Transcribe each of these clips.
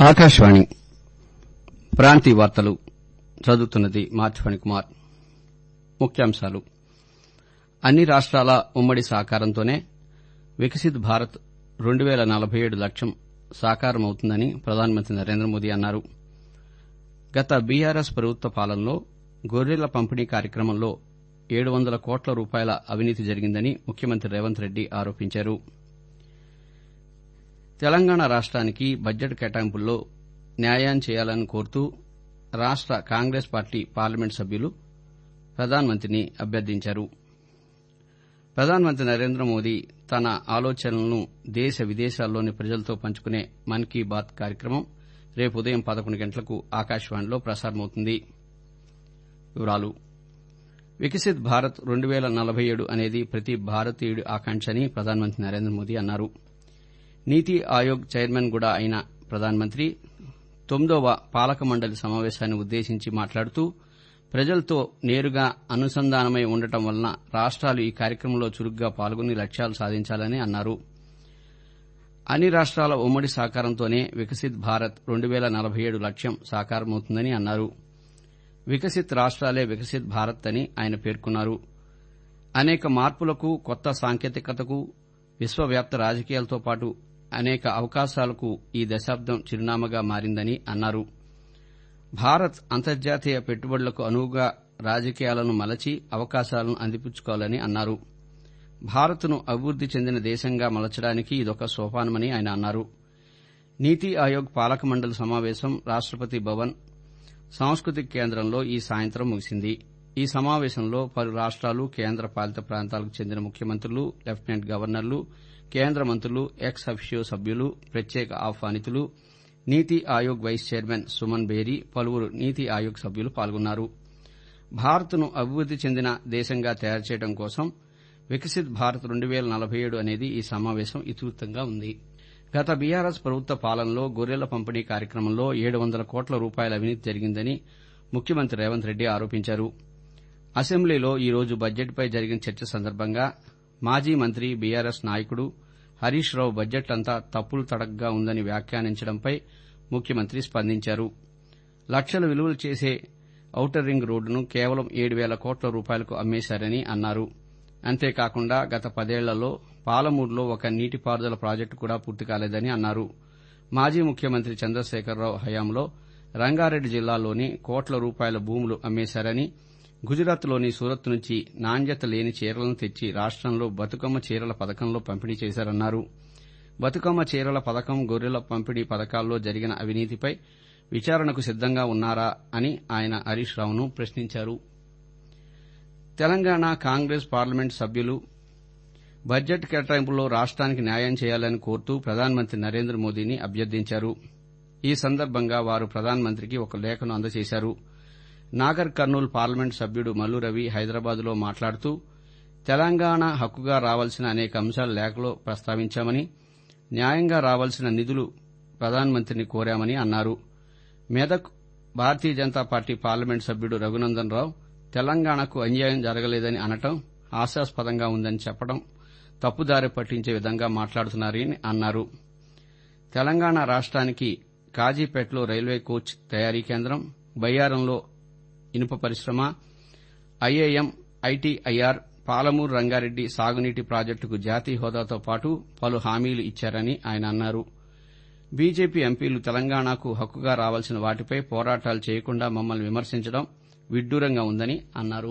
ఆకాశవాణి ప్రాంతీయ వార్తలు చదువుతున్నది మార్చి కుమార్. ముఖ్యాంశాలు. అన్ని రాష్ట్రాల ఉమ్మడి సహకారంతోనే వికసిత్ భారత్ 2047 లక్ష్యం సాకారమవుతుందని ప్రధానమంత్రి నరేంద్ర మోదీ అన్నారు. గత బీఆర్ఎస్ ప్రభుత్వ పాలనలో గొర్రెల పంపిణీ కార్యక్రమంలో 700 కోట్ల రూపాయల అవినీతి జరిగిందని ముఖ్యమంత్రి రేవంత్ రెడ్డి ఆరోపించారు. తెలంగాణ రాష్ట్రానికి బడ్జెట్ కేటాయింపుల్లో న్యాయం చేయాలని కోరుతూ రాష్ట కాంగ్రెస్ పార్టీ పార్లమెంట్ సభ్యులు ప్రధానమంత్రిని అభ్యర్థించారు. ప్రధానమంత్రి నరేంద్ర మోదీ తన ఆలోచనలను దేశ విదేశాల్లోని ప్రజలతో పంచుకునే మన్ కీ బాత్ కార్యక్రమం రేపు ఉదయం 11 గంటలకు ఆకాశవాణిలో ప్రసారమవుతుంది. వికసిత్ భారత్ 2047 అనేది ప్రతి భారతీయుడి ఆకాంక్ష అని ప్రధానమంత్రి నరేంద్ర మోదీ అన్నారు. నీతి ఆయోగ్ చైర్మన్ కూడా అయిన ప్రధానమంత్రి 9వ పాలక మండలి సమావేశాన్ని ఉద్దేశించి మాట్లాడుతూ ప్రజలతో నేరుగా అనుసంధానమై ఉండటం వలన రాష్ట్రాలు ఈ కార్యక్రమంలో చురుగ్గా పాల్గొని లక్ష్యాలు సాధించాలని అన్నారు. అన్ని రాష్ట్రాల ఉమ్మడి సహకారంతోనే వికసిత్ భారత్ 2047 లక్ష్యం సాకారమవుతుందని అన్నారు. వికసిత్ రాష్ట్రాలే వికసిత్ భారత్ అని ఆయన పేర్కొన్నారు. అనేక మార్పులకు, కొత్త సాంకేతికతకు, విశ్వవ్యాప్త రాజకీయాలతో పాటు అనేక అవకాశాలకు ఈ దశాబ్దం చిరునామాగా మారిందని అన్నారు. భారత్ అంతర్జాతీయ పెట్టుబడులకు అనువుగా రాజకీయాలను మలచి అవకాశాలను అందిపుచ్చుకోవాలని అన్నారు. భారత్ను అభివృద్ది చెందిన దేశంగా మలచడానికి ఇదొక సోపానమని ఆయన అన్నారు. నీతి ఆయోగ్ పాలక మండలి సమావేశం రాష్టపతి భవన్ సాంస్కృతిక కేంద్రంలో ఈ సాయంత్రం ముగిసింది. ఈ సమావేశంలో పలు రాష్ట్రాలు, కేంద్ర పాలిత ప్రాంతాలకు చెందిన ముఖ్యమంత్రులు, లెఫ్టినెంట్ గవర్నర్లు, కేంద్ర మంత్రులు, ఎక్స్ అఫిషియో సభ్యులు, ప్రత్యేక ఆహ్వానితులు, నీతి ఆయోగ్ వైస్ చైర్మన్ సుమన్ బేరీ, పలువురు నీతి ఆయోగ్ సభ్యులు పాల్గొన్నారు. భారత్ను అభివృద్ది చెందిన దేశంగా తయారు చేయడం కోసం వికసిత్ భారత్ 2047 అనేది ఈ సమావేశం ఇతివృత్తంగా ఉంది. గత బీఆర్ఎస్ ప్రభుత్వ పాలనలో గొర్రెల పంపిణీ కార్యక్రమంలో 700 కోట్ల రూపాయల అవినీతి జరిగిందని ముఖ్యమంత్రి రేవంత్ రెడ్డి ఆరోపించారు. అసెంబ్లీలో ఈ రోజు బడ్జెట్పై జరిగిన చర్చ సందర్భంగా మాజీ మంత్రి, బీఆర్ఎస్ నాయకుడు హరీష్ రావు బడ్జెట్ అంతా తప్పులు తడకగా ఉందని వ్యాఖ్యానించడంపై ముఖ్యమంత్రి స్పందించారు. లక్షల విలువలు చేసే ఔటర్ రింగ్ రోడ్డును కేవలం 7,000 కోట్ల రూపాయలకు అమ్మేశారని అన్నారు. అంతేకాకుండా గత 10 ఏళ్లలో పాలమూరులో ఒక నీటిపారుదల ప్రాజెక్టు కూడా పూర్తి కాలేదని అన్నారు. మాజీ ముఖ్యమంత్రి చంద్రశేఖరరావు హయాంలో రంగారెడ్డి జిల్లాలోని కోట్ల రూపాయల భూములు అమ్మేశారని, గుజరాత్లోని సూరత్ నుంచి నాణ్యత లేని చీరలను తెచ్చి రాష్టంలో బతుకమ్మ చీరల పథకంలో పంపిణీ చేశారన్నారు. బతుకమ్మ చీరల పథకం, గొర్రెల పంపిణీ పథకాల్లో జరిగిన అవినీతిపై విచారణకు సిద్దంగా ఉన్నారా అని ఆయన హరీష్ రావును ప్రశ్నించారు. తెలంగాణ కాంగ్రెస్ పార్లమెంట్ సభ్యులు బడ్జెట్ కేటాయింపుల్లో రాష్ట్రానికి న్యాయం చేయాలని కోరుతూ ప్రధానమంత్రి నరేంద్ర మోదీని అభ్యర్థించారు. ఈ సందర్భంగా వారు ప్రధానమంత్రికి ఒక లేఖను అందజేశారు. నాగర్ కర్నూల్ పార్లమెంట్ సభ్యుడు మల్లు రవి హైదరాబాద్లో మాట్లాడుతూ తెలంగాణ హక్కుగా రావాల్సిన అనేక అంశాలు లేఖలో ప్రస్తావించామని, న్యాయంగా రావాల్సిన నిధులు ప్రధానమంత్రిని కోరామని అన్నారు. మెదక్ భారతీయ జనతా పార్టీ పార్లమెంట్ సభ్యుడు రఘునందన్ రావు తెలంగాణకు అన్యాయం జరగలేదని అనటం హాస్యాస్పదంగా ఉందని చెప్పడం తప్పుదారి పట్టించే విధంగా మాట్లాడుతున్నారని అన్నారు. తెలంగాణ రాష్ట్రానికి కాజీపేటలో రైల్వే కోచ్ తయారీ కేంద్రం, బయ్యారంలో ఇనుప పరిశ్రమ, ఐఐఎం, ఐటీఐఆర్, పాలమూరు రంగారెడ్డి సాగునీటి ప్రాజెక్టుకు జాతీయ హోదాతో పాటు పలు హామీలు ఇచ్చారని ఆయన అన్నారు. బీజేపీ ఎంపీలు తెలంగాణకు హక్కుగా రావాల్సిన వాటిపై పోరాటాలు చేయకుండా మమ్మల్ని విమర్శించడం విడ్డూరంగా ఉందని అన్నారు.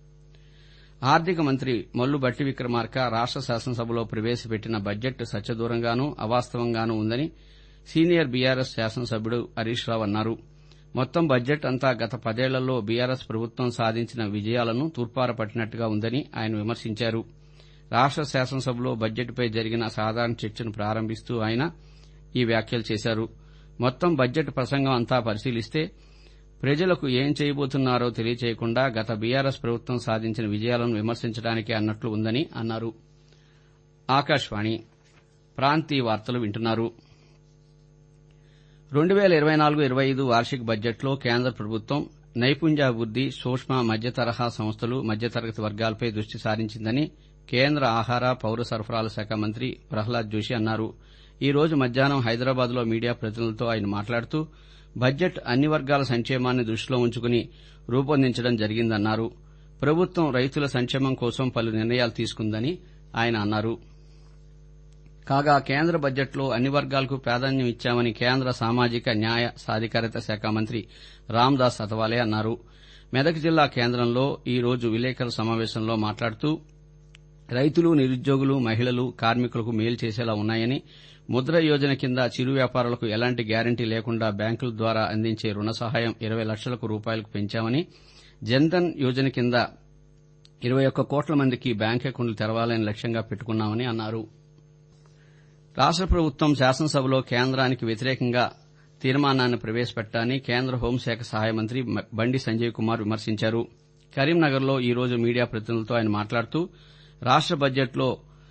ఆర్థిక మంత్రి మల్లు భట్టి విక్రమార్క రాష్ట శాసనసభలో ప్రవేశపెట్టిన బడ్జెట్ సత్యదూరంగానూ, అవాస్తవంగానూ ఉందని సీనియర్ బీఆర్ఎస్ శాసనసభ్యుడు హరీష్ రావు అన్నారు. మొత్తం బడ్జెట్ అంతా గత 10 ఏళ్లలో బీఆర్ఎస్ ప్రభుత్వం సాధించిన విజయాలను తూర్పార పట్టినట్టుగా ఉందని ఆయన విమర్శించారు. రాష్ట శాసనసభలో బడ్జెట్పై జరిగిన సాధారణ చర్చను ప్రారంభిస్తూ ఆయన ఈ వ్యాఖ్యలు చేశారు. మొత్తం బడ్జెట్ ప్రసంగం అంతా పరిశీలిస్తే ప్రజలకు ఏం చేయబోతున్నారో తెలియచేయకుండా గత బీఆర్ఎస్ ప్రభుత్వం సాధించిన విజయాలను విమర్శించడానికే అన్నట్లు ఉందని అన్నారు. ఆకాశవాణి ప్రాంతీయ వార్తలు వింటున్నారు. 2024-25 వార్షిక బడ్జెట్లో కేంద్ర ప్రభుత్వం నైపుణ్యాభివృద్ది, సూక్ష్మ మధ్య తరహా సంస్థలు, మధ్యతరగతి వర్గాలపై దృష్టి సారించిందని కేంద్ర ఆహార, పౌర సరఫరాల శాఖ మంత్రి ప్రహ్లాద్ జోషి అన్నారు. ఈ రోజు మధ్యాహ్నం హైదరాబాద్లో మీడియా ప్రతినిధులతో ఆయన మాట్లాడుతూ బడ్జెట్ అన్ని వర్గాల సంక్షేమాన్ని దృష్టిలో ఉంచుకుని రూపొందించడం జరిగిందన్నారు. ప్రభుత్వం రైతుల సంక్షేమం కోసం పలు నిర్ణయాలు తీసుకుందని ఆయన అన్నారు. కాగా కేంద్ర బడ్జెట్లో అన్ని వర్గాలకు ప్రాధాన్యం ఇచ్చామని కేంద్ర సామాజిక న్యాయ సాధికారత శాఖ మంత్రి రామ్దాస్ అథవాలే అన్నారు. మెదక్ జిల్లా కేంద్రంలో ఈ రోజు విలేకరుల సమావేశంలో మాట్లాడుతూ రైతులు, నిరుద్యోగులు, మహిళలు, కార్మికులకు మేలు చేసేలా ఉన్నాయని, ముద్ర యోజన కింద చిరు వ్యాపారులకు ఎలాంటి గ్యారంటీ లేకుండా బ్యాంకుల ద్వారా అందించే రుణ సహాయం 20 లక్షల రూపాయలకు పెంచామని, జన్ధన్ యోజన కింద 21 కోట్ల మందికి బ్యాంక్ అకౌంట్లు తెరవాలని లక్ష్యంగా పెట్టుకున్నామని అన్నారు. రాష్ట ప్రభుత్వం శాసనసభలో కేంద్రానికి వ్యతిరేకంగా తీర్మానాన్ని ప్రవేశపెట్టాలని కేంద్ర హోంశాఖ సహాయ మంత్రి బండి సంజయ్ కుమార్ విమర్శించారు. కరీంనగర్లో ఈ రోజు మీడియా ప్రతినిధులతో ఆయన మాట్లాడుతూ రాష్ట బడ్జెట్లో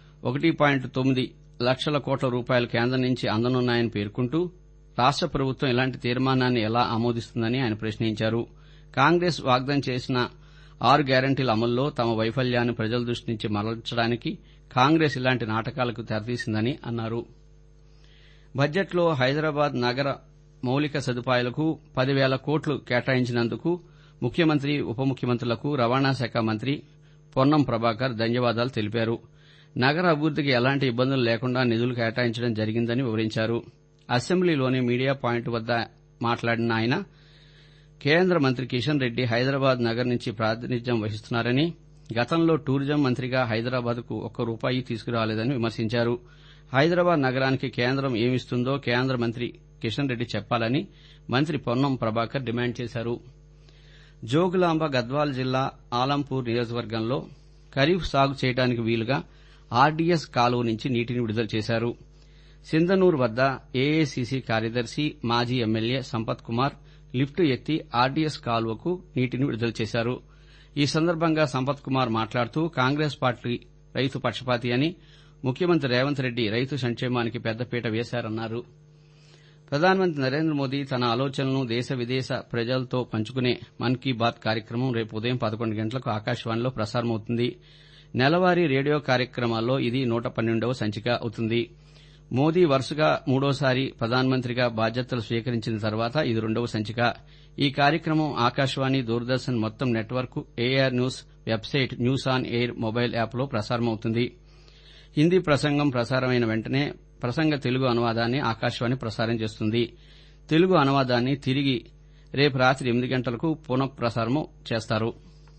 1.9 లక్షల కోట్ల రూపాయలు కేంద్రం నుంచి అందనున్నాయని పేర్కొంటూ రాష్ట ప్రభుత్వం ఇలాంటి తీర్మానాన్ని ఎలా ఆమోదిస్తుందని ఆయన ప్రశ్నించారు. కాంగ్రెస్ వాగ్దానం చేసిన 6 గ్యారంటీల అమల్లో తమ వైఫల్యాన్ని ప్రజల దృష్టి నుంచి మరల్చడానికి కాంగ్రెస్ ఇలాంటి నాటకాలకు తెరతీసిందని అన్నారు. బడ్జెట్లో హైదరాబాద్ నగర మౌలిక సదుపాయాలకు 10,000 కోట్లు కేటాయించినందుకు ముఖ్యమంత్రి, ఉప ముఖ్యమంత్రులకు రవాణా శాఖ మంత్రి పొన్నం ప్రభాకర్ ధన్యవాదాలు తెలిపారు. నగర అభివృద్దికి ఎలాంటి ఇబ్బందులు లేకుండా నిధులు కేటాయించడం జరిగిందని వివరించారు. అసెంబ్లీలోని మీడియా పాయింట్ వద్ద మాట్లాడిన ఆయన కేంద్ర మంత్రి కిషన్ రెడ్డి హైదరాబాద్ నగర్ నుంచి ప్రాతినిధ్యం వహిస్తున్నారని, గతంలో టూరిజం మంత్రిగా హైదరాబాద్కు ఒక్క రూపాయి తీసుకురాలేదని విమర్శించారు. హైదరాబాద్ నగరానికి కేంద్రం ఏమిస్తుందో కేంద్ర మంత్రి కిషన్ రెడ్డి చెప్పాలని మంత్రి పొన్నం ప్రభాకర్ డిమాండ్ చేశారు. జోగులాంబ గద్వాల్ జిల్లా ఆలంపూర్ నియోజకవర్గంలో ఖరీఫ్ సాగు చేయడానికి వీలుగా ఆర్డీఎస్ కాలువ నుంచి నీటిని విడుదల చేశారు. సింధనూర్ వద్ద ఏఐసీసీ కార్యదర్శి, మాజీ ఎమ్మెల్యే సంపత్ కుమార్ లిఫ్ట్ ఎత్తి ఆర్డీఎస్ కాలువకు నీటిని విడుదల చేశారు. ఈ సందర్భంగా సంపత్ కుమార్ మాట్లాడుతూ కాంగ్రెస్ పార్టీ రైతు పక్షపాతి అని, ముఖ్యమంత్రి రేవంత్ రెడ్డి రైతు సంక్షేమానికి పెద్దపీట వేశారన్నారు. ప్రధానమంత్రి నరేంద్ర మోదీ తన ఆలోచనలను దేశ విదేశ ప్రజలతో పంచుకునే మన్ కీ బాత్ కార్యక్రమం రేపు ఉదయం 11 గంటలకు ఆకాశవాణిలో ప్రసారమవుతుంది. నెలవారీ రేడియో కార్యక్రమాల్లో ఇది 112వ సంచిక అవుతుంది. మోదీ వరుసగా మూడోసారి ప్రధానమంత్రిగా బాధ్యతలు స్వీకరించిన తర్వాత ఇది 2వ సంచిక. ఈ కార్యక్రమం ఆకాశవాణి, దూరదర్శన్ మొత్తం network, AR news website, news on air mobile యాప్లో ప్రసారమవుతుంది. హిందీ ప్రసంగం ప్రసారమైన వెంటనే ప్రసంగ తెలుగు అనువాదాన్ని ఆకాశవాణి ప్రసారం చేస్తుంది. తెలుగు అనువాదాన్ని తిరిగి రేపు రాత్రి 8 గంటలకు పునః ప్రసారం చేస్తారు.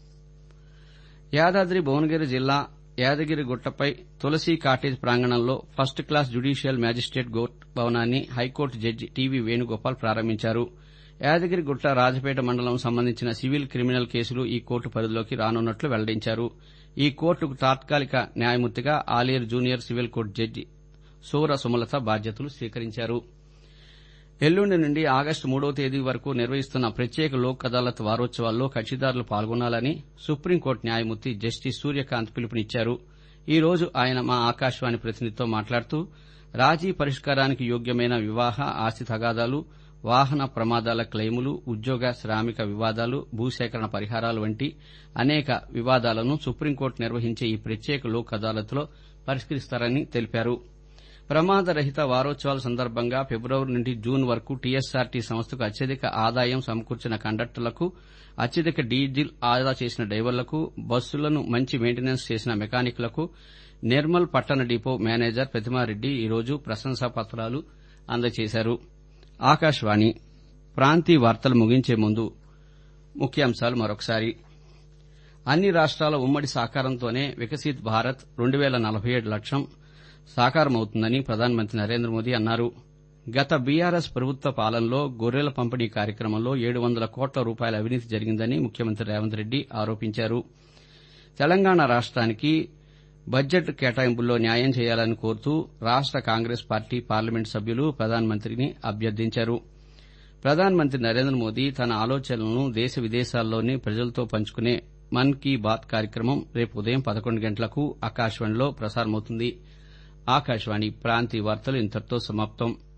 యాదాద్రి భువనగిరి జిల్లా యాదగిరిగుట్టపై తులసి కాటేజ్ ప్రాంగణంలో first class judicial magistrate court భవనాన్ని హైకోర్టు జడ్జి టీవీ వేణుగోపాల్ ప్రారంభించారు. యాదగిరిగుట్ట, రాజపేట మండలం సంబంధించిన సివిల్, క్రిమినల్ కేసులు ఈ కోర్టు పరిధిలోకి రానున్నట్లు వెల్లడించారు. ఈ కోర్టుకు తాత్కాలిక న్యాయమూర్తిగా Aleru junior civil court judge Sura Sumalatha బాధ్యతలు స్వీకరించారు. ఎల్లుండి నుండి ఆగస్టు 3వ తేదీ వరకు నిర్వహిస్తున్న ప్రత్యేక లోక్ అదాలత్ వారోత్సవాల్లో కక్షిదారులు పాల్గొనాలని సుప్రీంకోర్టు న్యాయమూర్తి జస్టిస్ సూర్యకాంత్ పిలుపునిచ్చారు. ఈ రోజు ఆయన మా ఆకాశవాణి ప్రతినిధితో మాట్లాడుతూ రాజీ పరిష్కారానికి యోగ్యమైన వివాహ, ఆస్తి తగాదాలు, వాహన ప్రమాదాల క్లెయిములు, ఉద్యోగ, శ్రామిక వివాదాలు, భూసేకరణ పరిహారాలు వంటి అనేక వివాదాలను సుప్రీంకోర్టు నిర్వహించే ఈ ప్రత్యేక లోక్ అదాలత్లో పరిష్కరిస్తారని తెలిపారు. ప్రమాద రహిత వారోత్సవాల సందర్భంగా ఫిబ్రవరి నుండి జూన్ వరకు టీఎస్ఆర్టీ సంస్థకు అత్యధిక ఆదాయం సమకూర్చిన కండక్టర్లకు, అత్యధిక డీజిల్ ఆదా చేసిన డ్రైవర్లకు, బస్సులను మంచి మెయింటెనెన్స్ చేసిన మెకానిక్లకు నిర్మల్ పట్టణ డిపో మేనేజర్ ప్రతిమారెడ్డి ఈ రోజు ప్రశంసా పత్రాలు అందజేశారు. ఆకాశవాణి ప్రాంతీయ వార్తలు ముగించే ముందు ముఖ్యాంశాలు మరొకసారి. అన్ని రాష్ట్రాల ఉమ్మడి సహకారంతోనే వికసిత్ భారత్ 2047 లక్ష్యం సాకారమవుతుందని ప్రధానమంత్రి నరేంద్ర మోదీ అన్నారు. గత బీఆర్ఎస్ ప్రభుత్వ పాలనలో గొర్రెల పంపిణీ కార్యక్రమంలో 700 కోట్ల రూపాయల అవినీతి జరిగిందని ముఖ్యమంత్రి రేవంత్ రెడ్డి ఆరోపించారు. తెలంగాణ రాష్ట్రానికి బడ్జెట్ కేటాయింపుల్లో న్యాయం చేయాలని కోరుతూ రాష్ట కాంగ్రెస్ పార్టీ పార్లమెంటు సభ్యులు ప్రధానమంత్రిని అభ్యర్థించారు. ప్రధానమంత్రి నరేంద్ర మోదీ తన ఆలోచనలను దేశ విదేశాల్లోని ప్రజలతో పంచుకునే మన్ కీ బాత్ కార్యక్రమం రేపు ఉదయం 11 గంటలకు ఆకాశవాణిలో ప్రసారమవుతుంది. ఆకాశవాణి ప్రాంతీయ వార్తలు ఇంతటితో సమాప్తం.